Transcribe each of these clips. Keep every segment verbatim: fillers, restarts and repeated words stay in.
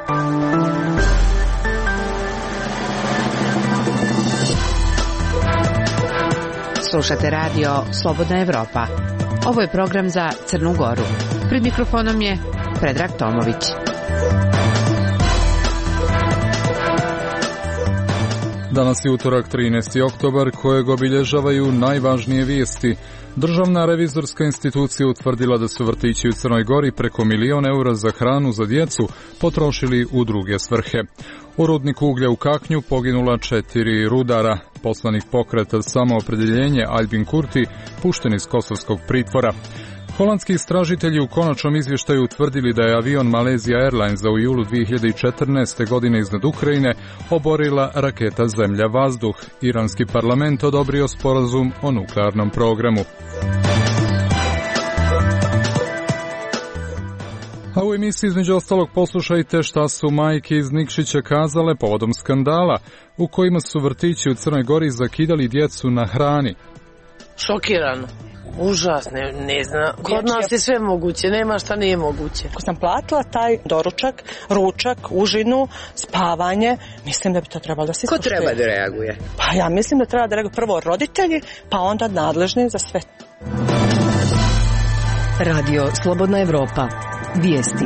Slušate radio Slobodna Evropa. Ovo je program za Crnu Goru. Pred mikrofonom je Predrag Tomović. Danas je utorak trinaesti oktobar kojeg obilježavaju najvažnije vijesti. Državna revizorska institucija utvrdila da su vrtići u Crnoj Gori preko milion eura za hranu za djecu potrošili u druge svrhe. U rudniku uglja u Kaknju poginula četiri rudara. Poslanik pokreta Samoopredjeljenje Albin Kurti pušten iz kosovskog pritvora. Holandski istražitelji u konačnom izvještaju utvrdili da je avion Malaysia Airlinesa u julu dvije hiljade četrnaeste. godine iznad Ukrajine oborila raketa Zemlja-vazduh. Iranski parlament odobrio sporazum o nuklearnom programu. A u emisiji između ostalog poslušajte šta su majke iz Nikšića kazale povodom skandala u kojima su vrtići u Crnoj Gori zakidali djecu na hrani. Šokirano. Užasno, ne znam. Kod nas je sve moguće, nema šta nije moguće. Ako sam platila taj doručak, ručak, užinu, spavanje, mislim da bi to trebalo da se ispoštuje. Ko treba da reaguje? Pa ja mislim da treba da reaguje prvo roditelji, pa onda nadležni za sve. Radio Slobodna Evropa. Vijesti.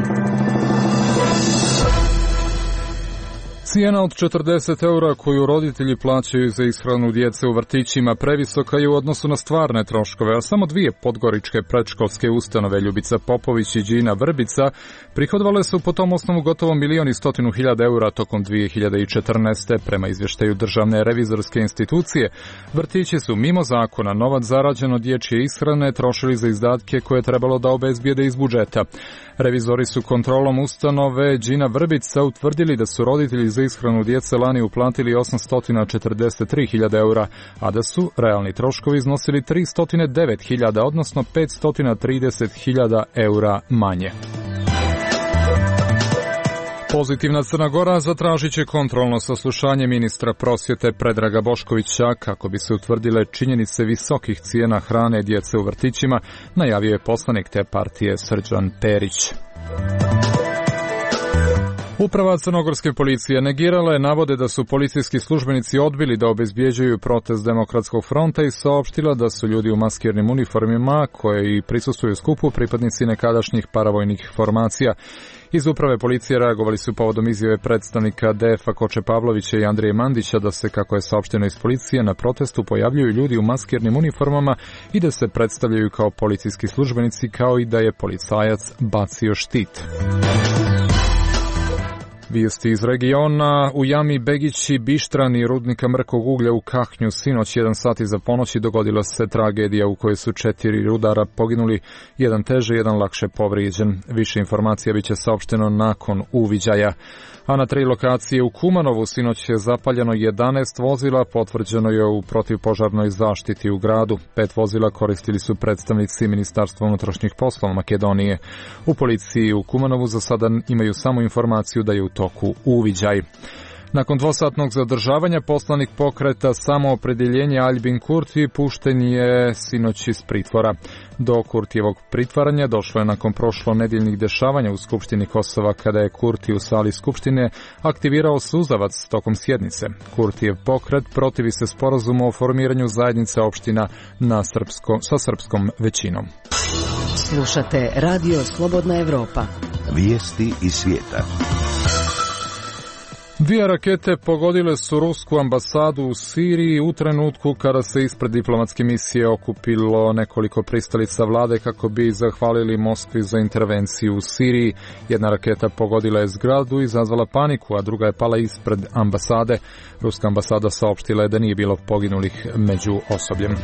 Cijena od četrdeset eura koju roditelji plaćaju za ishranu djece u vrtićima previsoka je u odnosu na stvarne troškove, a samo dvije podgoričke predškolske ustanove, Ljubica Popović i Đina Vrbica, prihodovale su po tom osnovu gotovo milion i stotinu hiljada eura tokom dvije hiljade četrnaeste. Prema izvještaju Državne revizorske institucije, vrtići su mimo zakona novac zarađen od dječje ishrane trošili za izdatke koje je trebalo da obezbijede iz budžeta. Revizori su kontrolom ustanove Đina Vrbica utvrdili da su roditelji za ishranu djece lani uplatili osamsto četrdeset tri hiljade eura, a da su realni troškovi iznosili tristo devet hiljada, odnosno petsto trideset hiljada eura manje. Pozitivna Crna Gora zatražit će kontrolno saslušanje ministra prosvjete Predraga Boškovića kako bi se utvrdile činjenice visokih cijena hrane djece u vrtićima, najavio je poslanik te partije Srđan Perić. Uprava crnogorske policije negirala je navode da su policijski službenici odbili da obezbjeđuju protest Demokratskog fronta i saopštila da su ljudi u maskirnim uniformima koji prisustvuju skupu pripadnici nekadašnjih paravojnih formacija. Iz uprave policije reagovali su povodom izjave predstavnika D F A Koče Pavlovića i Andrije Mandića da se, kako je saopšteno iz policije, na protestu pojavljuju ljudi u maskirnim uniformama i da se predstavljaju kao policijski službenici, kao i da je policajac bacio štit. Vijesti iz regiona. U jami Begići, Bištrani, rudnika mrkog uglja u Kaknju, sinoć jedan sat iza ponoći dogodila se tragedija u kojoj su četiri rudara poginuli, jedan teže, jedan lakše povrijeđen. Više informacija bit će saopšteno nakon uviđaja. A na tri lokacije u Kumanovu sinoć je zapaljeno jedanaest vozila, potvrđeno je u protivpožarnoj zaštiti u gradu. Pet vozila koristili su predstavnici Ministarstva unutrašnjih poslova Makedonije. U policiji u Kumanovu za sada imaju samo informaciju da je u toku uviđaj. Nakon dvosatnog zadržavanja poslanik pokreta Samoopredjeljenje Albin Kurti pušten je sinoć iz pritvora. Do Kurtijevog pritvaranja došlo je nakon prošlo nedjeljnih dešavanja u Skupštini Kosova kada je Kurti u sali Skupštine aktivirao suzavac tokom sjednice. Kurtijev pokret protivi se sporazumu o formiranju zajednice opština na srpsko, sa srpskom većinom. Slušate Radio Slobodna Evropa. Vijesti iz svijeta. Dvije rakete pogodile su rusku ambasadu u Siriji u trenutku kada se ispred diplomatske misije okupilo nekoliko pristalica vlade kako bi zahvalili Moskvi za intervenciju u Siriji. Jedna raketa pogodila je zgradu i izazvala paniku, a druga je pala ispred ambasade. Ruska ambasada saopštila je da nije bilo poginulih među osobljem.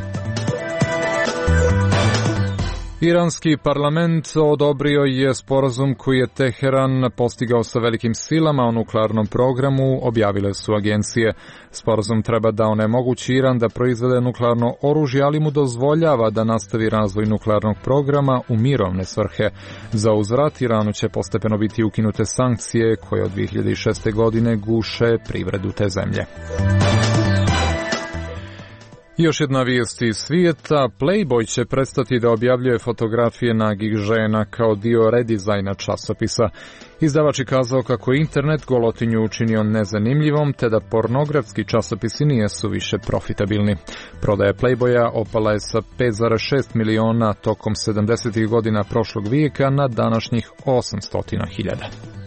Iranski parlament odobrio je sporazum koji je Teheran postigao sa velikim silama o nuklearnom programu, objavile su agencije. Sporazum treba da onemogući Iran da proizvede nuklearno oružje, ali mu dozvoljava da nastavi razvoj nuklearnog programa u mirovne svrhe. Za uzvrat Iranu će postepeno biti ukinute sankcije koje od dvije hiljade šeste. godine guše privredu te zemlje. Još jedna vijest iz svijeta. Playboy će prestati da objavljuje fotografije nagih žena kao dio redizajna časopisa. Izdavač je kazao kako je internet golotinju učinio nezanimljivom, te da pornografski časopisi nijesu više profitabilni. Prodaja Playboya opala je sa pet zarez šest miliona tokom sedamdesetih godina prošlog vijeka na današnjih osamsto hiljada.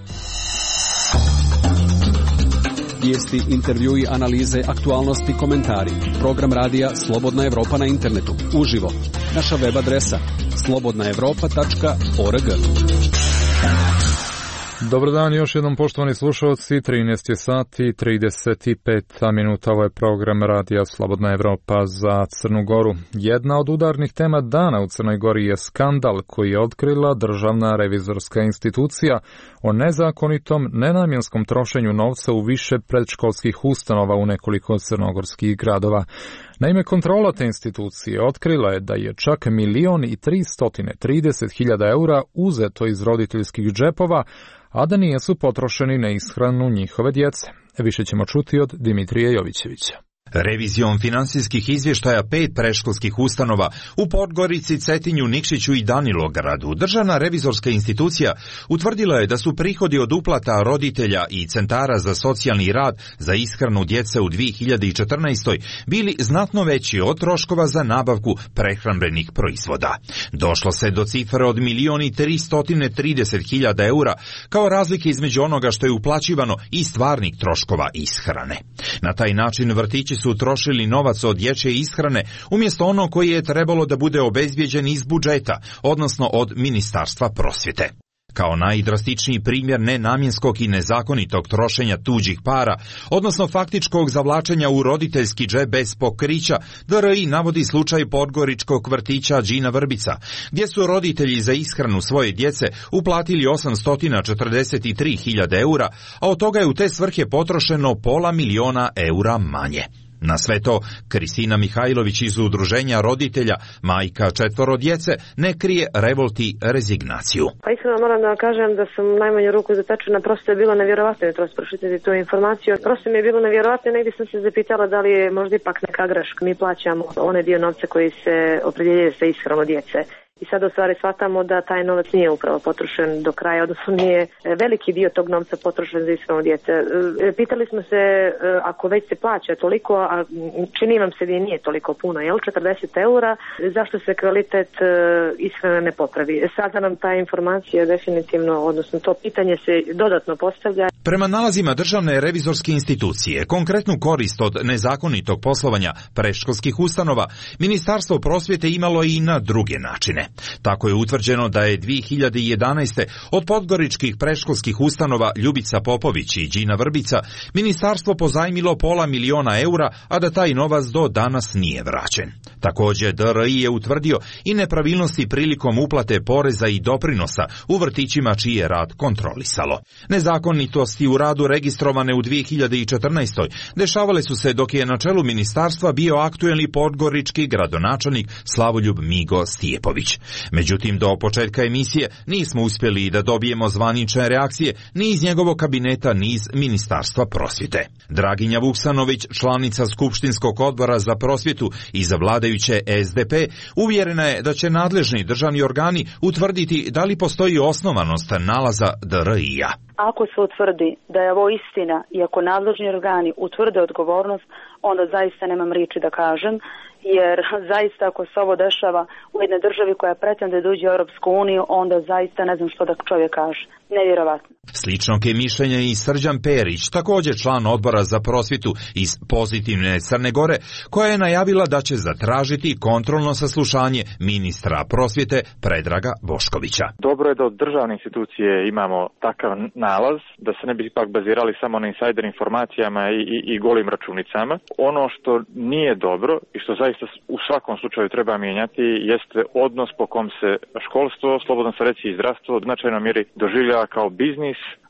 Vijesti, intervjui, analize, aktualnosti, komentari. Program radija Slobodna Evropa na internetu. Uživo. Naša web adresa slobodna evropa tačka org. Dobar dan, još jednom poštovani slušalci, trinaest je sati i trideset pet minuta, ovo je program radija Slobodna Evropa za Crnu Goru. Jedna od udarnih tema dana u Crnoj Gori je skandal koji je otkrila Državna revizorska institucija o nezakonitom, nenamjenskom trošenju novca u više predškolskih ustanova u nekoliko crnogorskih gradova. Naime, kontrola te institucije otkrila je da je čak milion i tristo trideset hiljada eura uzeto iz roditeljskih džepova, a da nijesu potrošeni na ishranu njihove djece. Više ćemo čuti od Dimitrija Jovićevića. Revizijom finansijskih izvještaja pet predškolskih ustanova u Podgorici, Cetinju, Nikšiću i Danilogradu, Državna revizorska institucija utvrdila je da su prihodi od uplata roditelja i centara za socijalni rad za ishranu djece u dvije hiljade četrnaestoj bili znatno veći od troškova za nabavku prehrambenih proizvoda. Došlo se do cifre od milion i tristo trideset hiljada eura kao razlike između onoga što je uplaćivano i stvarnih troškova ishrane. Na taj način vrtići su trošili novac od dječje ishrane umjesto ono koji je trebalo da bude obezbijeđen iz budžeta, odnosno od Ministarstva prosvjete. Kao najdrastičniji primjer nenamjenskog i nezakonitog trošenja tuđih para, odnosno faktičkog zavlačenja u roditeljski džep bez pokrića, D R I navodi slučaj podgoričkog vrtića Đina Vrbica, gdje su roditelji za ishranu svoje djece uplatili osamsto četrdeset tri hiljade eura, a od toga je u te svrhe potrošeno pola miliona eura manje. Na sve to, Kristina Mihajlović iz udruženja roditelja, majka četvoro djece, ne krije revolt i rezignaciju. Pa iskreno moram da vam kažem da sam najmanju ruku zatečena, prosto je bilo nevjerovatno jutros pročitati tu informaciju. Prosto mi je bilo nevjerovatno, negdje sam se zapitala da li je možda ipak neka greška. Mi plaćamo onaj dio novca koji se opredjeljuje za ishranu djece. I sad u stvari shvatamo da taj novac nije upravo potrošen do kraja, odnosno nije veliki dio tog novca potrošen za ishranu djece. Pitali smo se, ako već se plaća toliko, a čini vam se da nije toliko puno, jel, četrdeset eura, zašto se kvalitet ishrane ne popravi? Sada nam ta informacija definitivno, odnosno to pitanje se dodatno postavlja. Prema nalazima Državne revizorske institucije, konkretnu korist od nezakonitog poslovanja predškolskih ustanova, Ministarstvo prosvjete imalo i na druge načine. Tako je utvrđeno da je dvije hiljade jedanaeste. od podgoričkih predškolskih ustanova Ljubica Popović i Đina Vrbica ministarstvo pozajmilo pola miliona eura, a da taj novac do danas nije vraćen. Također D R I je utvrdio i nepravilnosti prilikom uplate poreza i doprinosa u vrtićima čiji je rad kontrolisalo. Nezakonitosti u radu registrovane u dvije hiljade četrnaestoj. dešavale su se dok je na čelu ministarstva bio aktuelni podgorički gradonačelnik Slavoljub Migo Stijepović. Međutim, do početka emisije nismo uspjeli da dobijemo zvanične reakcije ni iz njegovog kabineta, ni iz Ministarstva prosvjete. Draginja Vuksanović, članica Skupštinskog odbora za prosvjetu i za vladajuće S D P, uvjerena je da će nadležni državni organi utvrditi da li postoji osnovanost nalaza D R I-a. Ako se utvrdi da je ovo istina i ako nadležni organi utvrde odgovornost, onda zaista nemam riječi da kažem, jer zaista ako se ovo dešava u jednoj državi koja pretende da uđe u Europsku uniju, onda zaista ne znam što da čovjek kaže. Nevjerovatno. Sličnog je mišljenja i Srđan Perić, također član odbora za prosvjetu iz Pozitivne Crne Gore, koja je najavila da će zatražiti kontrolno saslušanje ministra prosvjete Predraga Boškovića. Dobro je da od državne institucije imamo takav nalaz, da se ne bi ipak bazirali samo na insajder informacijama i, i, i golim računicama. Ono što nije dobro i što zaista u svakom slučaju treba mijenjati jeste odnos po kom se školstvo, slobodno se reći i zdravstvo, u značajnoj mjeri doživljava kao biznis,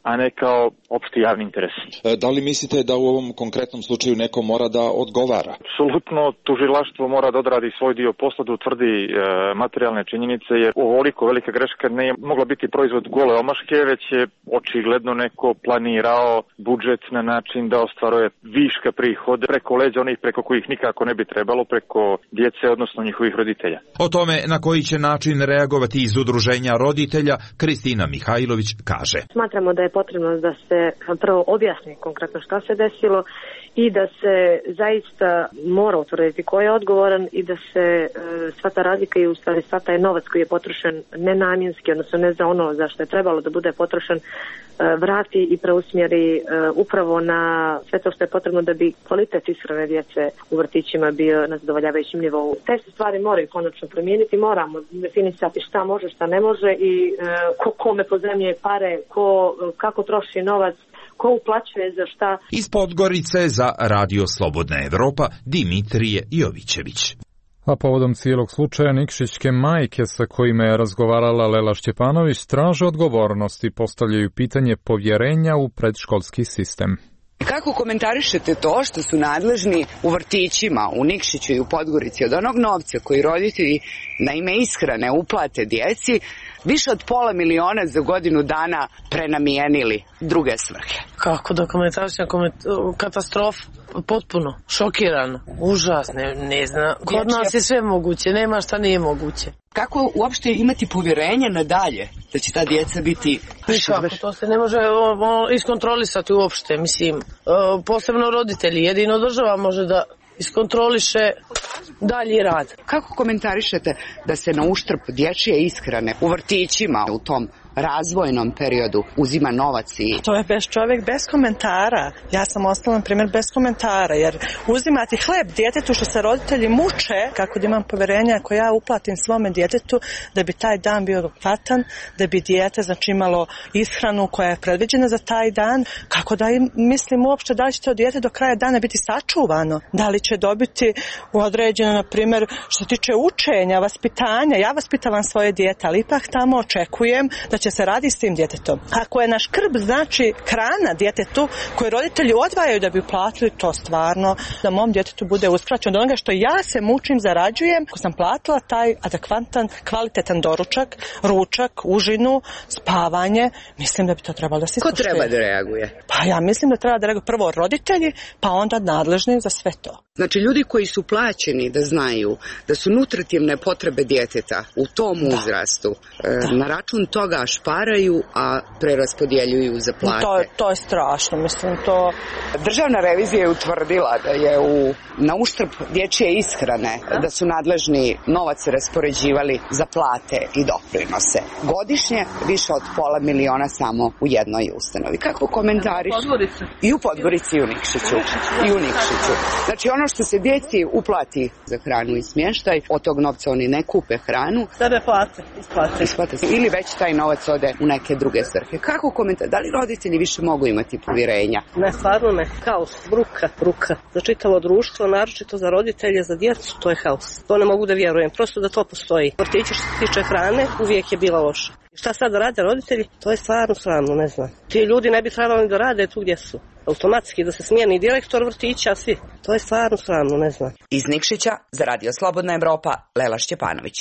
a ne kao opšti javni interes. Da li mislite da u ovom konkretnom slučaju neko mora da odgovara? Apsolutno, tužilaštvo mora da odradi svoj dio posla, da utvrdi e, materijalne činjenice, jer ovoliko velika greška ne je mogla biti proizvod gole omaške, već je očigledno neko planirao budžet na način da ostvaruje viška prihode preko leđa onih preko kojih nikako ne bi trebalo, preko djece, odnosno njihovih roditelja. O tome na koji će način reagovati iz udruženja roditelja, Kristina Mihajlović kaže. Smatramo da je potrebno da se prvo objasni konkretno šta se desilo i da se zaista mora utvrditi ko je odgovoran i da se e, sva ta razlika i u stvari sva taj novac koji je potrošen nenamjenski, odnosno ne za ono za što je trebalo da bude potrošen, e, vrati i preusmjeri e, upravo na sve to što je potrebno da bi kvalitet ishrane djece u vrtićima bio na zadovoljavajućem nivou. Te se stvari moraju konačno promijeniti, moramo definisati šta može, šta ne može i e, ko kome pozajmljuje pare, ko kako troši novac, ko uplaćuje za šta. Iz Podgorice za Radio Slobodna Evropa Dimitrije Jovićević. A povodom cijelog slučaja Nikšićke majke sa kojima je razgovarala Lela Šćepanović traže odgovornost i postavljaju pitanje povjerenja u predškolski sistem. Kako komentarišete to što su nadležni u vrtićima u Nikšiću i u Podgorici od onog novca koji roditelji na ime ishrane uplate djeci više od pola miliona za godinu dana prenamijenili druge svrhe? Kako da komentarišem? Katastrofa. Potpuno. Šokiran. Užas. Ne, ne zna. Kod nas je sve moguće. Nema šta nije moguće. Kako uopšte imati povjerenje nadalje da će ta djeca biti... Nikako, to se ne može o, iskontrolisati uopšte. Mislim, o, posebno roditelji. Jedino država može da iskontroliše dalji rad. Kako komentarišete da se na uštrb dječje ishrane u vrtićima u tom razvojnom periodu uzima novac i... To je bez čovjek bez komentara. Ja sam ostala, na primjer, bez komentara, jer uzimati hleb djetetu što se roditelji muče, kako da imam povjerenja ako ja uplatim svome djetetu da bi taj dan bio adekvatan, da bi dijete znači imalo ishranu koja je predviđena za taj dan, kako da im, mislim uopšte da li će to dijete do kraja dana biti sačuvano, da li će dobiti određeno, na primjer, što tiče učenja, vaspitanja. Ja vaspitavam svoje dijete, ali ipak tamo očekujem da će se radi s tim djetetom. Ako je naš krb, znači hrana djetetu koju roditelji odvajaju da bi platili, to stvarno da mom djetetu bude uskraćeno od onoga što ja se mučim, zarađujem, ko sam platila taj adekvatan, kvalitetan doručak, ručak, užinu, spavanje, mislim da bi to trebalo da se ispoštuje. Ko treba da reaguje? Pa ja mislim da treba da reaguje prvo roditelji, pa onda nadležni za sve to. Znači ljudi koji su plaćeni da znaju da su nutritivne potrebe djeteta u tom da. uzrastu da. na račun toga šparaju, a preraspodjeljuju za plate. To je, to je strašno, mislim to... Državna revizija je utvrdila da je u, na uštrb dječje ishrane da? da su nadležni novac raspoređivali za plate i doprinose. Godišnje više od pola miliona samo u jednoj ustanovi. Kako komentariš? U Podgorici. I u Podgorici i u Nikšiću. I u Nikšiću. Znači ono što se djeci uplati za hranu i smještaj, od tog novca oni ne kupe hranu. Sebe plate, isplate. Isplate. Ili već taj novac ode u neke druge svrhe. Kako komentar? Da li roditelji više mogu imati povjerenja? Ne, stvarno ne. Kaos, bruka, bruka. Za čitavo društvo, naročito za roditelje, za djecu, to je haos. To ne mogu da vjerujem, prosto da to postoji. Vrtići što se tiče hrane, uvijek je bila loša. Šta sad rade roditelji? To je stvarno sramno, ne znam. Ti ljudi ne bi trebali da rade tu gdje su. Automatski da se smijeni direktor vrtića, svi. To je stvarno sramno, ne znam. Iz Nikšića za Radio Slobodna Evropa, Lela Šćepanović.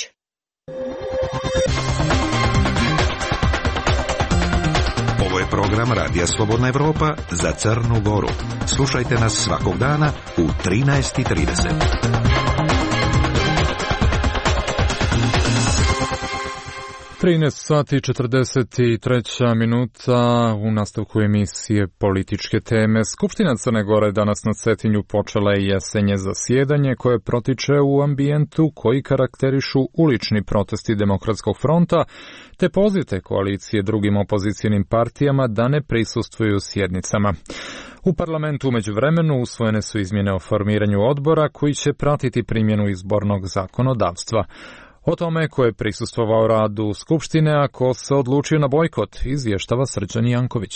Ovo je program Radija Slobodna Evropa za Crnu Goru. Slušajte nas svakog dana u trinaest i trideset. trinaest sati četrdeset tri minuta u nastavku emisije Političke teme. Skupština Crne Gore danas na Cetinju počela je jesenje zasjedanje koje protiče u ambijentu koji karakterišu ulični protesti Demokratskog fronta te pozivte koalicije drugim opozicijnim partijama da ne prisustvuju sjednicama. U parlamentu umeđu vremenu usvojene su izmjene o formiranju odbora koji će pratiti primjenu izbornog zakonodavstva. O tome ko je prisustvovao radu Skupštine, a ko se odlučio na bojkot, izvještava Srđan Janković.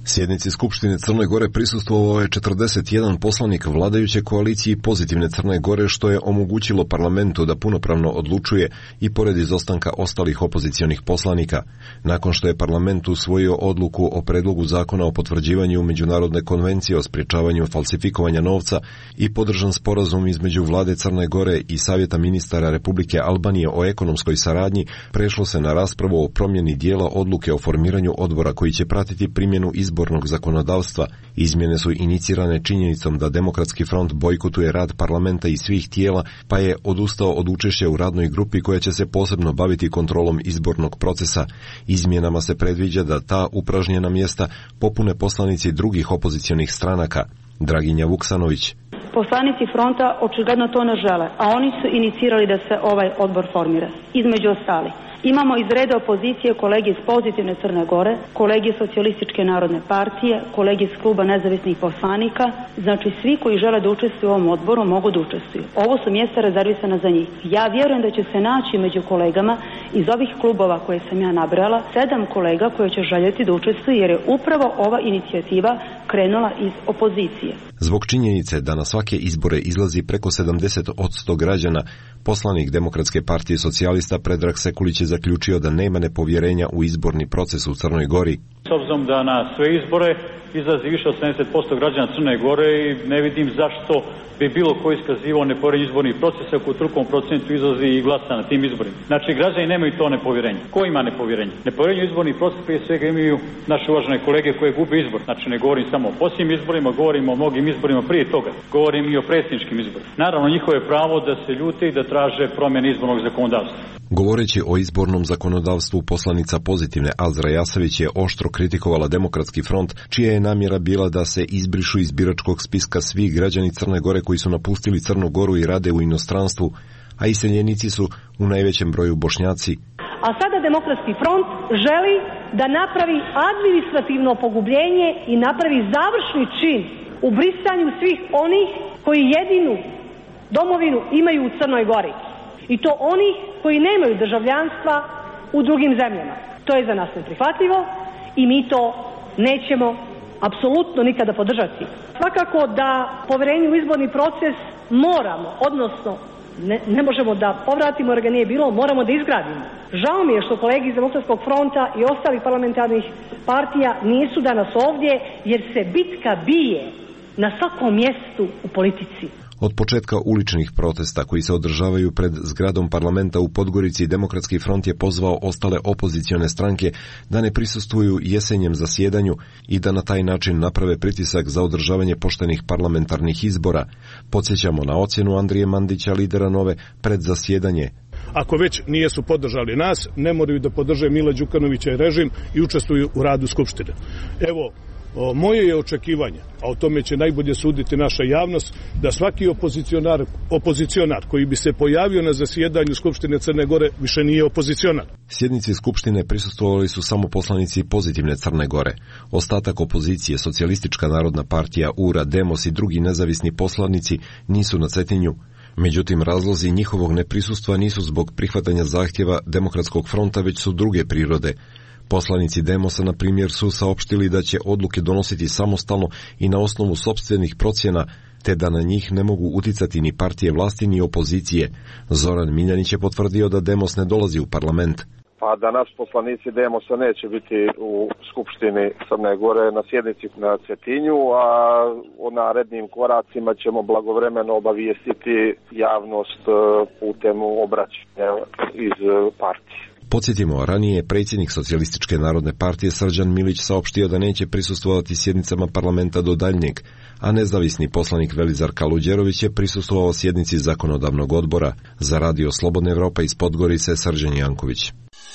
Sjednici Skupštine Crne Gore prisustvovao je četrdeset jedan poslanik vladajuće koalicije Pozitivne Crne Gore, što je omogućilo parlamentu da punopravno odlučuje i pored izostanka ostalih opozicionih poslanika. Nakon što je parlament usvojio odluku o predlogu zakona o potvrđivanju Međunarodne konvencije o sprječavanju falsifikovanja novca i podržan sporazum između vlade Crne Gore i Savjeta ministara Republike Albanije o ekonomskoj saradnji, prešlo se na raspravu o promjeni dijela odluke o formiranju odbora koji će pratiti primjenu izbora izbornog zakonodavstva. Izmjene su inicirane činjenicom da Demokratski front bojkotuje rad parlamenta i svih tijela, pa je odustao od učešća u radnoj grupi koja će se posebno baviti kontrolom izbornog procesa. Izmjenama se predviđa da ta upražnjena mjesta popune poslanici drugih opozicionih stranaka. Draginja Vuksanović. Poslanici fronta očigledno to ne žele, a oni su inicirali da se ovaj odbor formira. Između ostalih, imamo iz reda opozicije kolege iz Pozitivne Crne Gore, kolege iz Socijalističke narodne partije, kolege iz kluba nezavisnih poslanika, znači svi koji žele da učestvuju u ovom odboru mogu da učestvuju. Ovo su mjesta rezervisana za njih. Ja vjerujem da će se naći među kolegama iz ovih klubova koje sam ja nabrala, sedam kolega koji će željeti da učestvuju jer je upravo ova inicijativa krenula iz opozicije. Zbog činjenice da na svake izbore izlazi preko sedamdeset posto građana, poslanik Demokratske partije socijalista Predrag Sekulić je zaključio da nema nepovjerenja u izborni proces u Crnoj Gori. S obzirom da na sve izbore izlazi više od sedamdeset posto građana Crne Gore i ne vidim zašto bi bilo ko iskazivao nepovjerenje izbornih procesa ako u trukom procentu izlazi i glasa na tim izborima. Znači, građani nemaju to nepovjerenje. Ko ima nepovjerenje? Nepovjerenje u izborni proces prije svega imaju naše uvažene kolege koje gube izbor. Znači, ne govorim samo o posljednjim izborima, govorim o mnogim izborima prije toga. Govorim i o predsjedničkim izborima. Naravno, njihovo je pravo da se ljute i da traže promjene izbornog zakonodavstva. Govoreći o izbornom zakonodavstvu, poslanica Pozitivne Azra Jasavić je oštro kritikovala Demokratski front, čija je namjera bila da se izbrišu iz biračkog spiska svi građani Crne Gore koji su napustili Crnu Goru i rade u inostranstvu, a iseljenici su u najvećem broju Bošnjaci. A sada Demokratski front želi da napravi administrativno pogubljenje i napravi završni čin u brisanju svih onih koji jedinu domovinu imaju u Crnoj Gori. I to onih koji nemaju državljanstva u drugim zemljama. To je za nas neprihvatljivo i mi to nećemo apsolutno nikada podržati. Svakako da povjerenje u izborni proces moramo, odnosno ne, ne možemo da povratimo jer ga nije bilo, moramo da izgradimo. Žao mi je što kolege iz Demokratskog fronta i ostalih parlamentarnih partija nisu danas ovdje jer se bitka bije na svakom mjestu u politici. Od početka uličnih protesta koji se održavaju pred zgradom parlamenta u Podgorici, Demokratski front je pozvao ostale opozicione stranke da ne prisustvuju jesenjem zasjedanju i da na taj način naprave pritisak za održavanje poštenih parlamentarnih izbora. Podsjećamo na ocjenu Andrije Mandića, lidera Nove, pred zasjedanje. Ako već nijesu podržali nas, ne moraju da podrže Mila Đukanovića i režim i učestvuju u radu Skupštine. Evo, O, moje je očekivanje, a o tome će najbolje suditi naša javnost, da svaki opozicionar, opozicionar koji bi se pojavio na zasjedanju Skupštine Crne Gore više nije opozicionar. Sjednici Skupštine prisustvovali su samo poslanici Pozitivne Crne Gore. Ostatak opozicije, Socijalistička narodna partija, U R A, Demos i drugi nezavisni poslanici nisu na Cetinju. Međutim, razlozi njihovog neprisustva nisu zbog prihvatanja zahtjeva Demokratskog fronta, već su druge prirode. Poslanici Demosa, na primjer, su saopštili da će odluke donositi samostalno i na osnovu sopstvenih procjena, te da na njih ne mogu uticati ni partije vlasti ni opozicije. Zoran Miljanić je potvrdio da Demos ne dolazi u parlament. Pa danas poslanici Demosa neće biti u Skupštini Crne Gore na sjednici na Cetinju, a o narednim koracima ćemo blagovremeno obavijestiti javnost putem obraćanja iz partije. Podsjetimo, ranije je predsjednik Socijalističke narodne partije Srđan Milić saopštio da neće prisustvovati sjednicama parlamenta do daljnjeg, a nezavisni poslanik Velizar Kaluđerović je prisustvovao sjednici zakonodavnog odbora. Za Radio Slobodna Evropa iz Podgorice, Srđan Janković.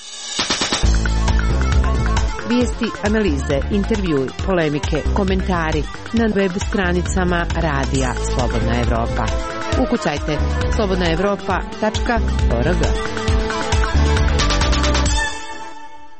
Vijesti, analize, intervjui, polemike, komentari na web stranicama Radija Slobodna Evropa. Ukucajte slobodna evropa tačka org.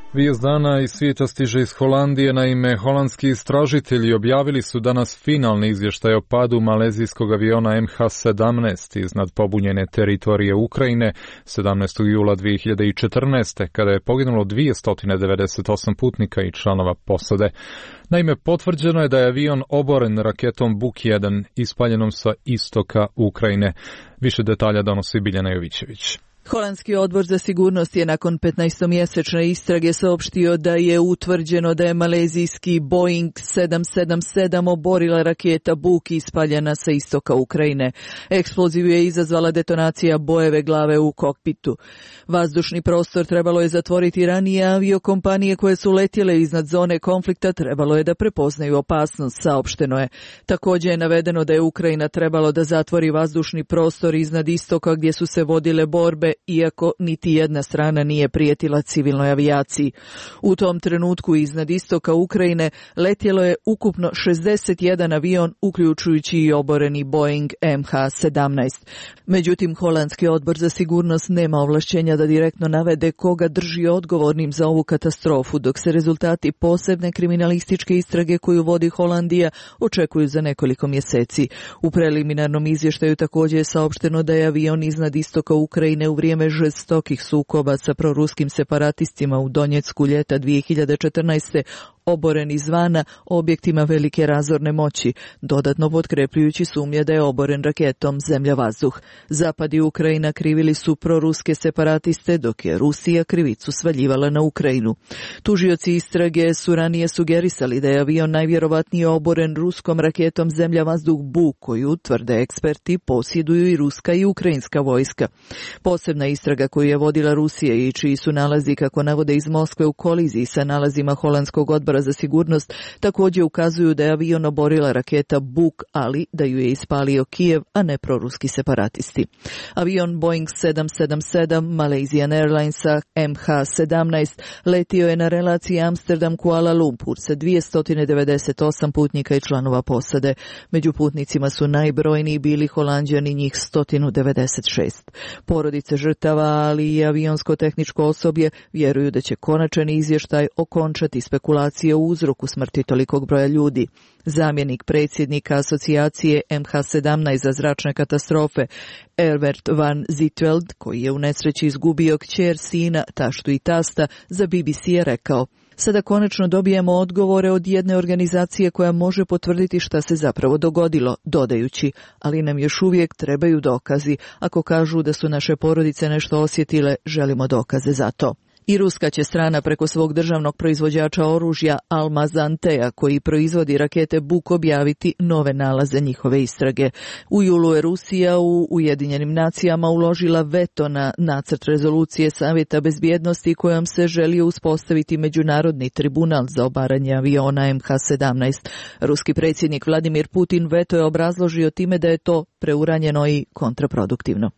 Vijest dana iz svijeta stiže iz Holandije. Naime, holandski istražitelji objavili su danas finalni izvještaj o padu malezijskog aviona M H sedamnaest iznad pobunjene teritorije Ukrajine sedamnaestog jula dvije hiljade četrnaeste. kada je poginulo dvjesto devedeset osam putnika i članova posade. Naime, potvrđeno je da je avion oboren raketom Buk jedan ispaljenom sa istoka Ukrajine. Više detalja donosi Biljana Jovićević. Holandski odbor za sigurnost je nakon petnaestomjesečne istrage saopštio da je utvrđeno da je malezijski Boeing sedam sedam sedam oborila raketa Buk ispaljena sa istoka Ukrajine. Eksploziv je izazvala detonacija bojeve glave u kokpitu. Vazdušni prostor trebalo je zatvoriti ranije, aviokompanije koje su letjele iznad zone konflikta trebalo je da prepoznaju opasnost, saopšteno je. Također je navedeno da je Ukrajina trebalo da zatvori vazdušni prostor iznad istoka gdje su se vodile borbe, iako niti jedna strana nije prijetila civilnoj avijaciji. U tom trenutku iznad istoka Ukrajine letjelo je ukupno šezdeset jedan avion, uključujući i oboreni Boeing M H sedamnaest. Međutim, holandski odbor za sigurnost nema ovlašćenja da direktno navede koga drži odgovornim za ovu katastrofu, dok se rezultati posebne kriminalističke istrage koju vodi Holandija očekuju za nekoliko mjeseci. U preliminarnom izvještaju također je saopšteno da je avion iznad istoka Ukrajine u vrijeme žestokih sukoba sa proruskim separatistima u Donjecku ljeta dvije hiljade četrnaeste oboren izvana objektima velike razorne moći, dodatno potkrepljujući sumnje da je oboren raketom zemlja-vazduh. Zapad i Ukrajina krivili su proruske separatiste, dok je Rusija krivicu svaljivala na Ukrajinu. Tužioci istrage su ranije sugerisali da je avion najvjerovatnije oboren ruskom raketom zemlja-vazduh Buk, koju, tvrde eksperti, posjeduju i ruska i ukrajinska vojska. Posebna istraga koju je vodila Rusija i čiji su nalazi, kako navode iz Moskve, u koliziji sa nalazima holandskog odbora za sigurnost, također ukazuju da je avion oborila raketa Buk, ali da ju je ispalio Kijev, a ne proruski separatisti. Avion Boeing sedam sedam sedam Malaysian Airlinesa M H sedamnaest letio je na relaciji Amsterdam-Kuala Lumpur sa dvjesto devedeset osam putnika i članova posade. Među putnicima su najbrojniji bili Holanđani, njih sto devedeset šest. Porodice žrtava, ali i avionsko-tehničko osoblje vjeruju da će konačan izvještaj okončati spekulacije o uzroku smrti tolikog broja ljudi. Zamjenik predsjednika asocijacije M H sedamnaest za zračne katastrofe Evert van Zitveld, koji je u nesreći izgubio kćer, sina, taštu i tasta, za B B C je rekao: sada konačno dobijemo odgovore od jedne organizacije koja može potvrditi šta se zapravo dogodilo, dodajući, ali nam još uvijek trebaju dokazi. Ako kažu da su naše porodice nešto osjetile, želimo dokaze za to. I ruska će strana preko svog državnog proizvođača oružja Almaz-Antea, koji proizvodi rakete Buk, objaviti nove nalaze njihove istrage. U julu je Rusija u Ujedinjenim nacijama uložila veto na nacrt rezolucije Savjeta bezbjednosti kojom se želio uspostaviti međunarodni tribunal za obaranje aviona M H sedamnaest. Ruski predsjednik Vladimir Putin veto je obrazložio time da je to preuranjeno i kontraproduktivno.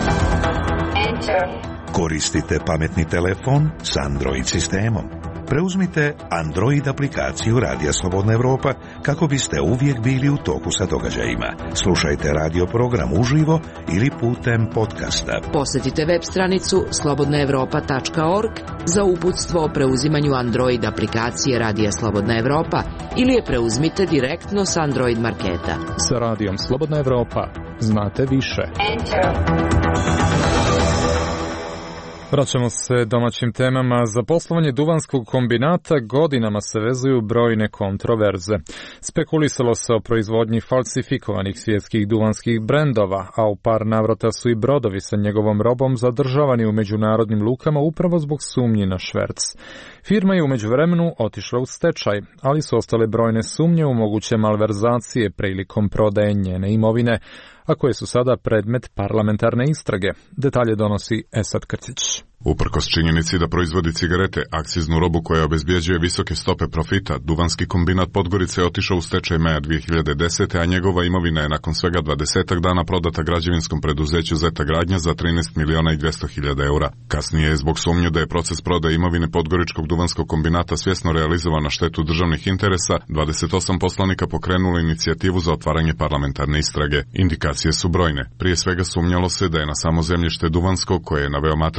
Koristite pametni telefon s Android sistemom. Preuzmite Android aplikaciju Radija Slobodna Evropa kako biste uvijek bili u toku sa događajima. Slušajte radio program uživo ili putem podcasta. Posjetite web stranicu slobodna evropa tačka org za uputstvo o preuzimanju Android aplikacije Radija Slobodna Evropa ili je preuzmite direktno s Android marketa. Sa Radijom Slobodna Evropa znate više. Vraćamo se domaćim temama. Za poslovanje duvanskog kombinata godinama se vezuju brojne kontroverze. Spekulisalo se o proizvodnji falsifikovanih svjetskih duvanskih brendova, a u par navrata su i brodovi sa njegovom robom zadržavani u međunarodnim lukama upravo zbog sumnji na šverc. Firma je u međuvremenu otišla u stečaj, ali su ostale brojne sumnje u moguće malverzacije prilikom prodaje njene imovine, a koje su sada predmet parlamentarne istrage. Detalje donosi Esad Krcić. Uprkos činjenici da proizvodi cigarete, akciznu robu koja obezbjeđuje visoke stope profita, duvanski kombinat Podgorice je otišao u stečaj maja dvije hiljade desete. a njegova imovina je nakon svega dvadesetak dana prodata građevinskom preduzeću Zeta Gradnja za trinaest miliona i dvjesto hiljada eura. Kasnije je zbog sumnje da je proces prodaje imovine Podgoričkog duvanskog kombinata svjesno realizovan na štetu državnih interesa, dvadeset osam poslanika pokrenulo inicijativu za otvaranje parlamentarne istrage. Indikacije su brojne. Prije svega sumnjalo se da je na samo zemljište Duvanskog, koje je na veoma atraktivnoj lokaciji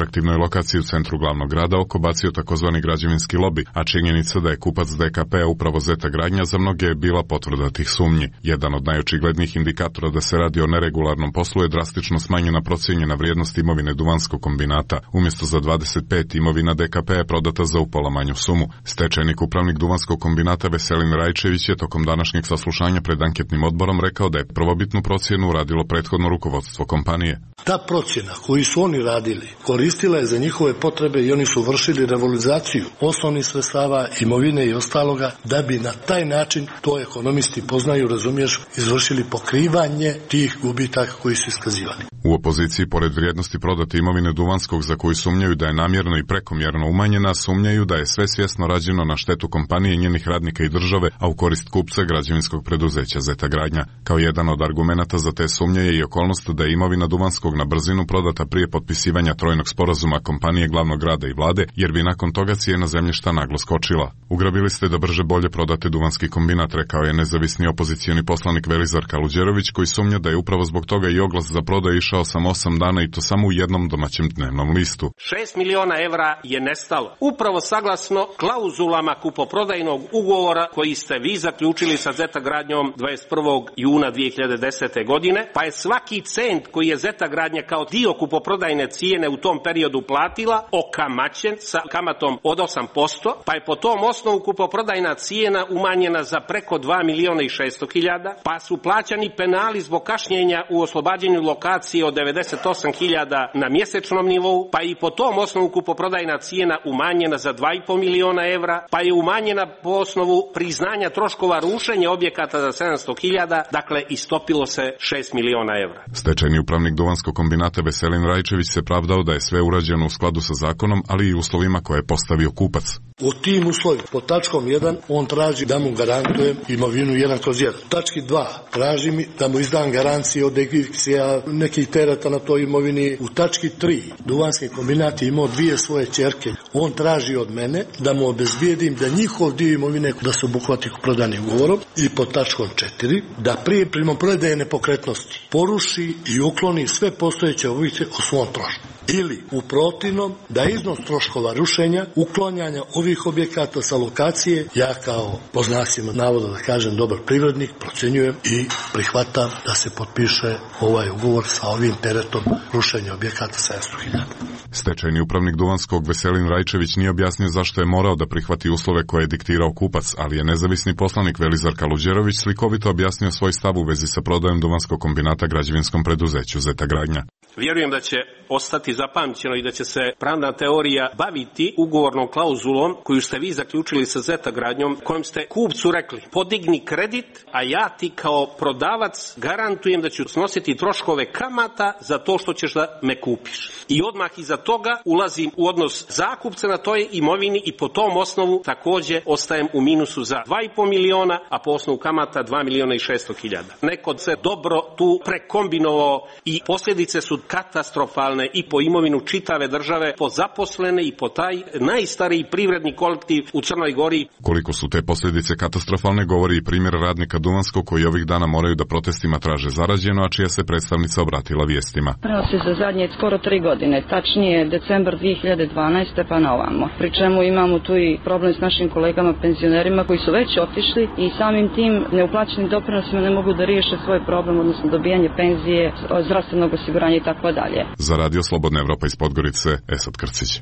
lokaciji u centru glavnog grada okobacio takozvani građevinski lobi, a činjenica da je kupac D K P-a upravo Zeta Gradnja za mnoge je bila potvrda tih sumnji. Jedan od najočiglednijih indikatora da se radi o neregularnom poslu je drastično smanjena procijenjena vrijednost imovine Duvanskog kombinata. Umjesto za dvadeset pet, imovina D K P je prodata za upola manju sumu. Stečajnik upravnik Duvanskog kombinata Veselin Rajčević je tokom današnjeg saslušanja pred anketnim odborom rekao da je prvobitnu procjenu radilo prethodno rukovodstvo kompanije. Ta procjena koju su oni radili koristila je za njihove potrebe i oni su vršili revalorizaciju osnovnih sredstava, imovine i ostaloga da bi na taj način, to ekonomisti poznaju, razumiješ, izvršili pokrivanje tih gubitaka koji su iskazivali. U opoziciji, pored vrijednosti prodate imovine Duvanskog za koju sumnjaju da je namjerno i prekomjerno umanjena, sumnjaju da je sve svjesno rađeno na štetu kompanije, njenih radnika i države, a u korist kupca građevinskog preduzeća Zeta Gradnja. Kao jedan od argumenata za te sumnje je i okolnost da je imovina Duvanskog na brzinu prodata prije potpisivanja trojnog sporazuma kompanije glavnog grada i vlade, jer bi nakon toga cijena zemljišta naglo skočila. Ugrabili ste da brže bolje prodate Duvanski kombinat, rekao je nezavisni opozicioni poslanik Velizar Kaluđerović, koji sumnja da je upravo zbog toga i oglas za prodaju išao samo osam dana i to samo u jednom domaćem dnevnom listu. šest miliona evra je nestalo. Upravo saglasno klauzulama kupoprodajnog ugovora koji ste vi zaključili sa Zeta Gradnjom dvadeset prvog juna dvije hiljade desete. godine, pa je svaki cent koji je Zeta Gradnja kao dio kupoprodajne cijene u tom periodu platila okamaćen sa kamatom od osam posto, pa je po tom osnovu kupoprodajna cijena umanjena za preko dva miliona i šesto hiljada, pa su plaćani penali zbog kašnjenja u oslobađanju lokacije od devedeset osam hiljada na mjesečnom nivou, pa i po tom osnovu kupoprodajna cijena umanjena za dva i po miliona evra, pa je umanjena po osnovu priznanja troškova rušenja objekata za sedamsto hiljada, dakle istopilo se šest miliona evra. Stečajni upravnik Duvanskog kombinata Veselin Rajčević se pravdao da je sve urađeno u skladu sa zakonom, ali i uslovima koje je postavio kupac. U tim uslovima, po tačkom jedan, on traži da mu garantujem imovinu jedan kroz jedan. Tački dva, traži mi da mu izdam garancije od eviksija, nekih tereta na toj imovini. U tački tri, Duvanski kombinat je imao dvije svoje ćerke. On traži od mene da mu obezbijedim da njihov dio imovine da se obuhvati prodanim ugovorom. I po tačkom četiri, da prije primopredaje nepokretnosti poruši i ukloni sve postojeće objekte o svom trošku. Ili, u protivnom, da iznos troškova rušenja, uklanjanja ovih objekata sa lokacije, ja kao, po znacima navoda da kažem, dobar privrednik, procenjujem i prihvatam da se potpiše ovaj ugovor sa ovim teretom rušenja objekata sedamsto hiljada. Stečajni upravnik Duvanskog Veselin Rajčević nije objasnio zašto je morao da prihvati uslove koje je diktirao kupac, ali je nezavisni poslanik Velizar Kaluđerović slikovito objasnio svoj stav u vezi sa prodajom Duvanskog kombinata građevinskom preduzeću Zeta Gradnja. Vjerujem da će ostati zapamćeno i da će se pravna teorija baviti ugovornom klauzulom koju ste vi zaključili sa Zeta Gradnjom, kojom ste kupcu rekli: podigni kredit, a ja ti kao prodavac garantujem da ću snositi troškove kamata za to što ćeš da me kupiš. I odmah iza toga ulazim u odnos zakupca na toj imovini i po tom osnovu također ostajem u minusu za dva i po miliona, a po osnovu kamata dva miliona i šesto hiljada. Neko se dobro tu prekombinovao i posljedice su katastrofalne i po imovinu čitave države, po zaposlene i po taj najstariji privredni kolektiv u Crnoj Gori. Koliko su te posljedice katastrofalne govori i primjer radnika Duvanskog koji ovih dana moraju da protestima traže zarađeno, a čija se predstavnica obratila vijestima. Prenosi za zadnje skoro tri godine, tačnije decembar dvije hiljade dvanaeste pa na ovamo. Pri čemu imamo tu i problem s našim kolegama penzionerima koji su već otišli i samim tim neuplaćenim doprinosima ne mogu da riješe svoj problem, odnosno dobijanje penzije, zdravstvenog osiguranja i tako dalje. Za Radio Slobodna Evropa iz Podgorice, Esad Krcić.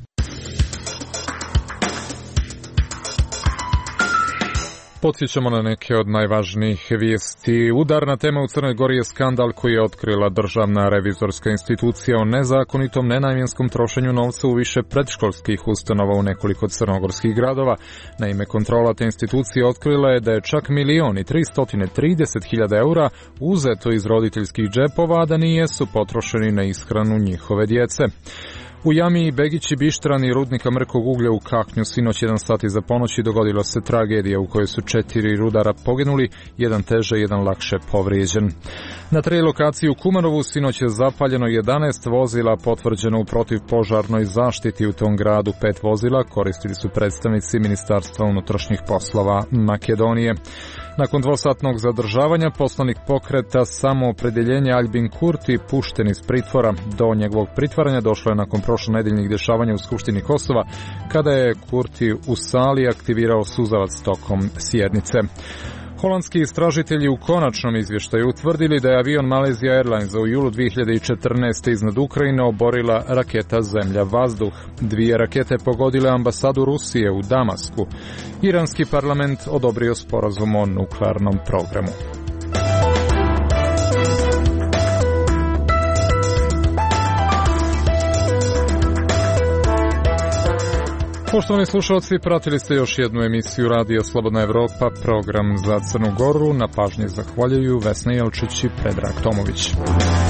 Podsjećamo na neke od najvažnijih vijesti. Udarna tema u Crnoj Gori je skandal koji je otkrila Državna revizorska institucija o nezakonitom nenamjenskom trošenju novca u više predškolskih ustanova u nekoliko crnogorskih gradova. Naime, kontrola te institucije otkrila je da je čak milion i tristo trideset hiljada eura uzeto iz roditeljskih džepova, a da nijesu potrošeni na ishranu njihove djece. U jami Begići Bištran i rudnika mrkog uglja u Kaknju sinoć jedan sat iza ponoći dogodila se tragedija u kojoj su četiri rudara poginuli, jedan teže, jedan lakše povrijeđen. Na tri lokacije u Kumarovu sinoć je zapaljeno jedanaest vozila, potvrđeno u protivpožarnoj zaštiti u tom gradu. Pet vozila koristili su predstavnici Ministarstva unutrašnjih poslova Makedonije. Nakon dvosatnog zadržavanja, poslanik pokreta Samoopredjeljenja Aljbin Kurti pušten iz pritvora. Do njegovog pritvaranja došlo je nakon prošlonedeljnih dešavanja u Skupštini Kosova, kada je Kurti u sali aktivirao suzavac tokom sjednice. Holandski istražitelji u konačnom izvještaju utvrdili da je avion Malaysia Airlinesa u julu dvije hiljade četrnaeste. iznad Ukrajine oborila raketa Zemlja-vazduh. Dvije rakete pogodile ambasadu Rusije u Damasku. Iranski parlament odobrio sporazum o nuklearnom programu. Poštovani slušalci, pratili ste još jednu emisiju Radija Slobodna Evropa, program za Crnu Goru. Na pažnji zahvaljuju Vesna Jelčić i Predrag Tomović.